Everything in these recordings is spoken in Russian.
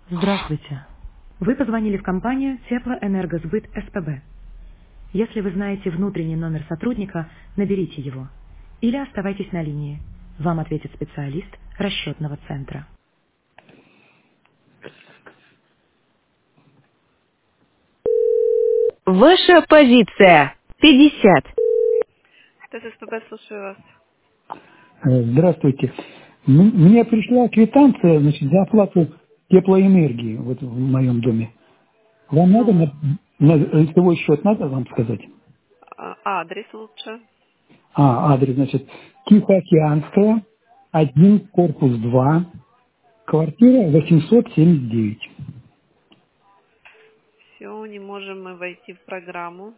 Здравствуйте. Вы позвонили в компанию Теплоэнергосбыт СПБ. Если вы знаете внутренний номер сотрудника, наберите его. Или оставайтесь на линии. Вам ответит специалист расчетного центра. Ваша позиция 50. ТССПБ, слушаю вас. Здравствуйте. Мне пришла квитанция, значит, за оплату теплоэнергии вот в моем доме. Вам надо Ну, на лицевой счет надо вам сказать? адрес лучше. Адрес, значит, Тихоокеанская, 1, корпус 2, квартира 879. Все, не можем мы войти в программу.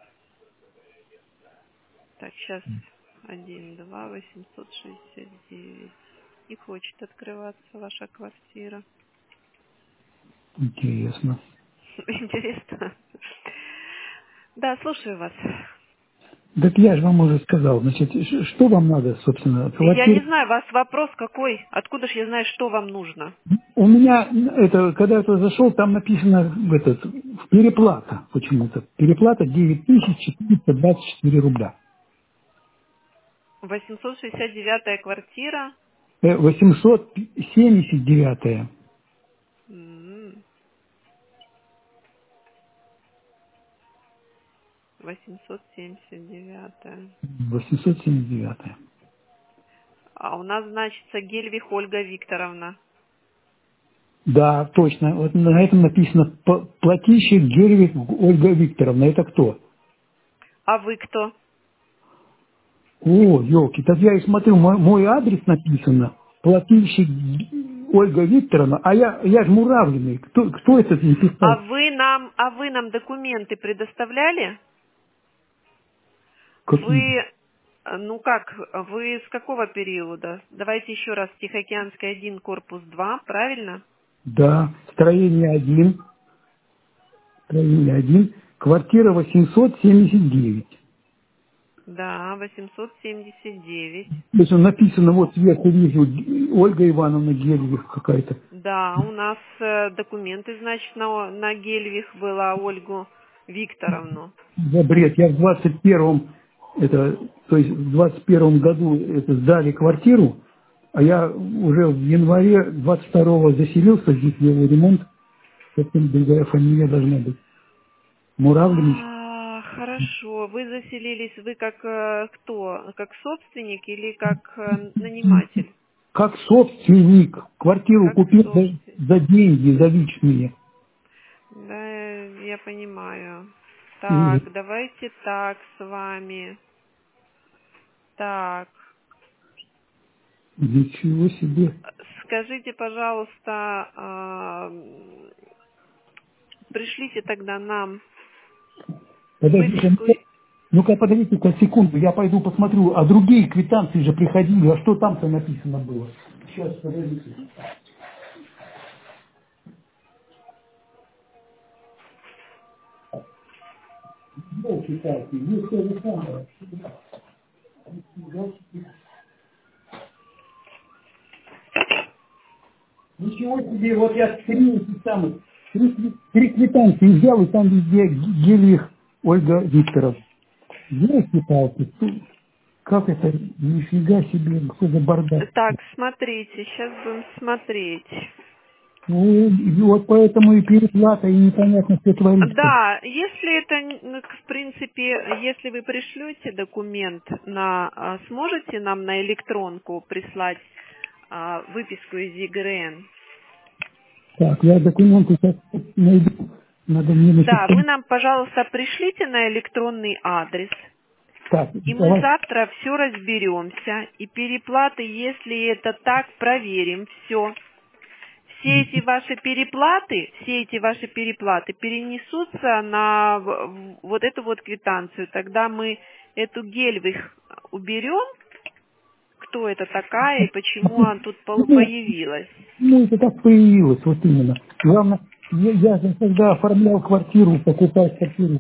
Так, сейчас 12869. Не хочет открываться ваша квартира. Интересно. Интересно. Да, слушаю вас. Так я же вам уже сказал, значит, что вам надо, собственно, Я не квартира? знаю, вас вопрос какой? Откуда ж я знаю, что вам нужно? У меня, это, когда я туда зашел, там написано переплата почему-то. Переплата 9424 рубля. 869-я квартира. 879. М, 879-я. 879. А у нас значится Гельвих Ольга Викторовна. Да, точно. Вот на этом написано плательщик Гервик Ольга Викторовна. Это кто? А вы кто? О, елки, так я и смотрю, мой адрес написано. Плательщик Ольга Викторовна, а я же Муравлиный. Кто это написал? А вы нам документы предоставляли? Какие? Ну как, вы с какого периода? Давайте еще раз. Тихоокеанский 1, корпус 2, правильно? Да, строение один, квартира 879. Да, 879. То есть написано вот сверху вижу Ольга Ивановна Гельвих какая-то. Да, у нас документы, значит, на Гельвих была Ольгу Викторовну. За бред. Я в 21-м, то есть в 21-м году сдали квартиру, а я уже в январе 22-го заселился, здесь делал ремонт, совсем другая фамилия должна быть. Муравлевич. Хорошо. Вы заселились, вы как кто? Как собственник или как наниматель? Как собственник квартиру Как купил собственник. за деньги, за личные. Да, я понимаю. И Так, давайте так с вами. Так, ничего себе. скажите, пожалуйста, пришлите тогда нам Подождите, выписку. ну-ка подождите-ка секунду, я пойду посмотрю, а другие квитанции же приходили, а что там-то написано было? Сейчас, подождите. Ну, читайте, есть то же самое. Ничего себе, вот я три квитанции взял, и там везде Гельвих Ольга Викторовна. Елки-палки, как это, нифига себе, какой за бардак. Так, смотрите, сейчас будем смотреть. Ну, и вот поэтому и переплата, и непонятно, что творится. Да, если это, в принципе, если вы пришлете документ сможете нам на электронку прислать выписку из ЕГРН? Так, я документы сейчас найду. Надо мне на Да, вы систему. нам, пожалуйста, пришлите на электронный адрес, Так, и мы давай. завтра все разберемся, и переплаты, если это так, проверим все. Все эти ваши переплаты перенесутся на вот эту вот квитанцию. Тогда мы эту Гельвих уберем, кто это такая и почему она тут Ну, появилась. ну, это так появилось, вот именно. Главное, я же когда оформлял квартиру, покупал квартиру,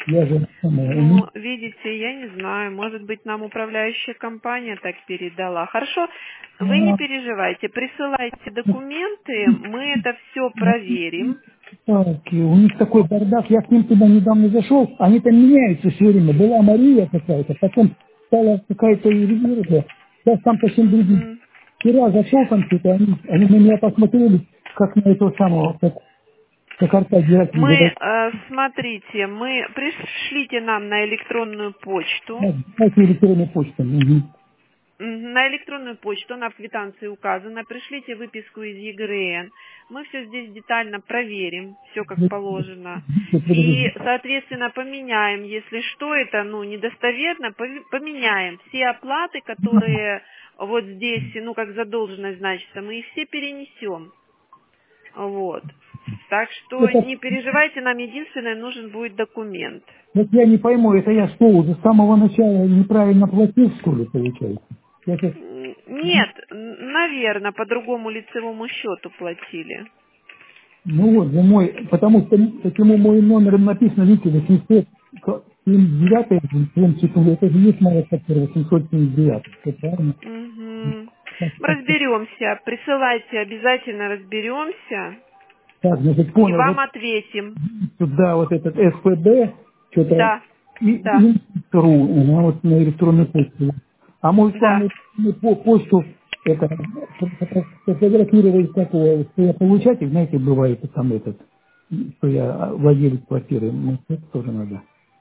Я же Ну, видите, я не знаю, может быть, нам управляющая компания так передала. Хорошо, вы не переживайте, присылайте документы, мы это все проверим. так, у них такой бардак, я к ним туда недавно зашел, они там меняются все время. Была Мария какая-то, потом стала какая-то Ирина, сейчас там совсем другие. Мгм. Вчера зашел там что-то, они на меня посмотрели, как на этого самого, как Аркадий Мы, Ракин. смотрите, мы пришлите нам на электронную почту. Дайте электронную почту. Мгм. На электронную почту, на квитанции указано, пришлите выписку из ЕГРН. Мы все здесь детально проверим, все как положено. И, соответственно, поменяем, если что, это, недостоверно, поменяем. Все оплаты, которые вот здесь, как задолженность значится, мы их все перенесем. Вот. Так что Это, не переживайте, нам единственное нужен будет документ. вот я не пойму, это я что, уже с самого начала неправильно платил, что ли, получается? Я сейчас, Нет, наверное, по другому лицевому счету платили. ну вот, за мой, потому что почему мой номер написано, видите, 879, это же есть моя квартира, 879, все правильно? Угу. Так, Разберемся, присылайте, обязательно разберемся значит, и понял, вам вот ответим. сюда вот этот СПБ, что-то, Да, да, и РУ, вот на электронную почту. А может вам да. по почту это фотографировать такого, что я получатель, знаете, бывает там этот, что я владелец квартиры, ну, это тоже надо.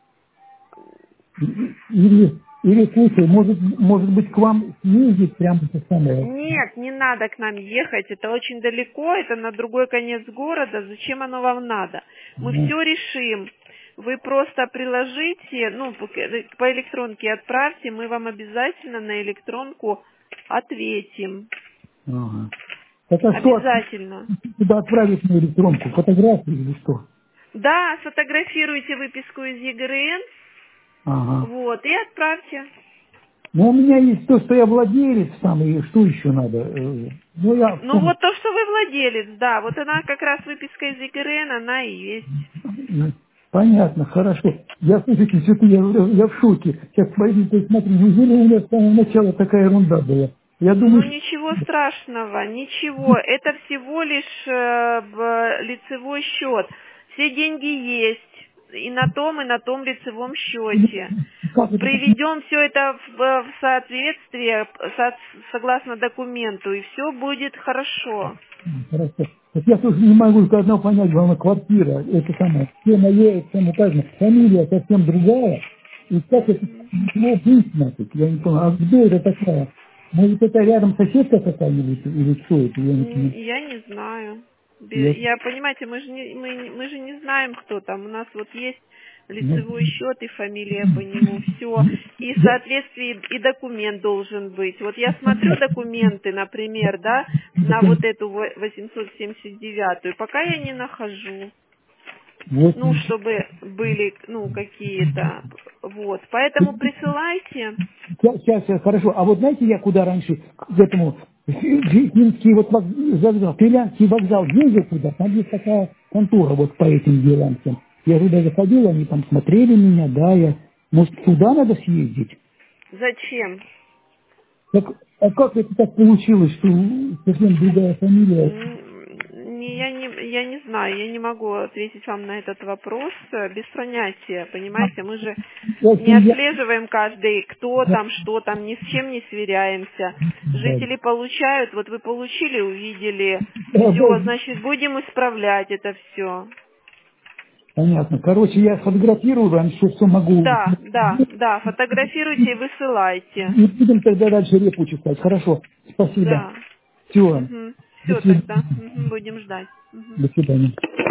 Или слушай, может быть к вам ездить прямо это самое. Нет, не надо к нам ехать, это очень далеко, это на другой конец города, зачем оно вам надо? Мы Ну, все решим. Вы просто приложите, по электронке отправьте, мы вам обязательно на электронку ответим. ага. Это что, Обязательно. туда отправить на электронку, фотографии или что? Да, сфотографируйте выписку из ЕГРН, Ага. вот, и отправьте. Ну, у меня есть то, что я владелец сам, и что еще надо? Ну, я Ну вот то, что вы владелец, да, вот она как раз выписка из ЕГРН, она и есть. понятно, хорошо. Я, слушайте, что-то я в шоке. Сейчас пойдите, смотрю, неужели у меня с самого начала такая ерунда была? Я Ну думаю, ничего страшного, ничего, это всего лишь лицевой счет. Все деньги есть и на том лицевом счете. как это так Приведем все это в соответствие, согласно документу, и все будет хорошо. хорошо? Вот я тоже не могу только одно понять, главное, квартира, это самое, все мое, это самое указано, фамилия совсем другая, и как это Мгм. могло быть, нафиг, я не понимаю, а где это такая? Может, это рядом соседка какая-нибудь, или что это, я не понимаю. Я не знаю. Я- Я, понимаете, мы же не знаем, кто там. У нас вот есть ну, лицевой счет и фамилия по нему, все. И в соответствии и документ должен быть. Вот я смотрю документы, например, да, на вот эту 879-ю, пока я не нахожу. вот, Ну, чтобы были, какие-то, вот. Поэтому присылайте. сейчас, хорошо. А вот знаете, я куда раньше, к этому, Финский вот вокзал, Финляндский вокзал ездил туда, там есть такая контора вот по этим делам всем. Я туда заходил, они там смотрели меня, да, может, туда надо съездить? Зачем? Так, а как это так получилось, что совсем другая фамилия? Я не знаю, я не могу ответить вам на этот вопрос без понятия, понимаете, мы же В не общем, отслеживаем каждый, кто там, что там, ни с чем не сверяемся. да, Жители получают, вот вы получили, увидели, да, все, значит, будем исправлять это все. понятно. Короче, я сфотографирую раньше, что могу. Да, да, да, фотографируйте и высылайте. И будем тогда дальше репу читать. Хорошо. Спасибо. Да. Все. До Все свидания. тогда. Мгм, будем ждать. Мгм. До свидания.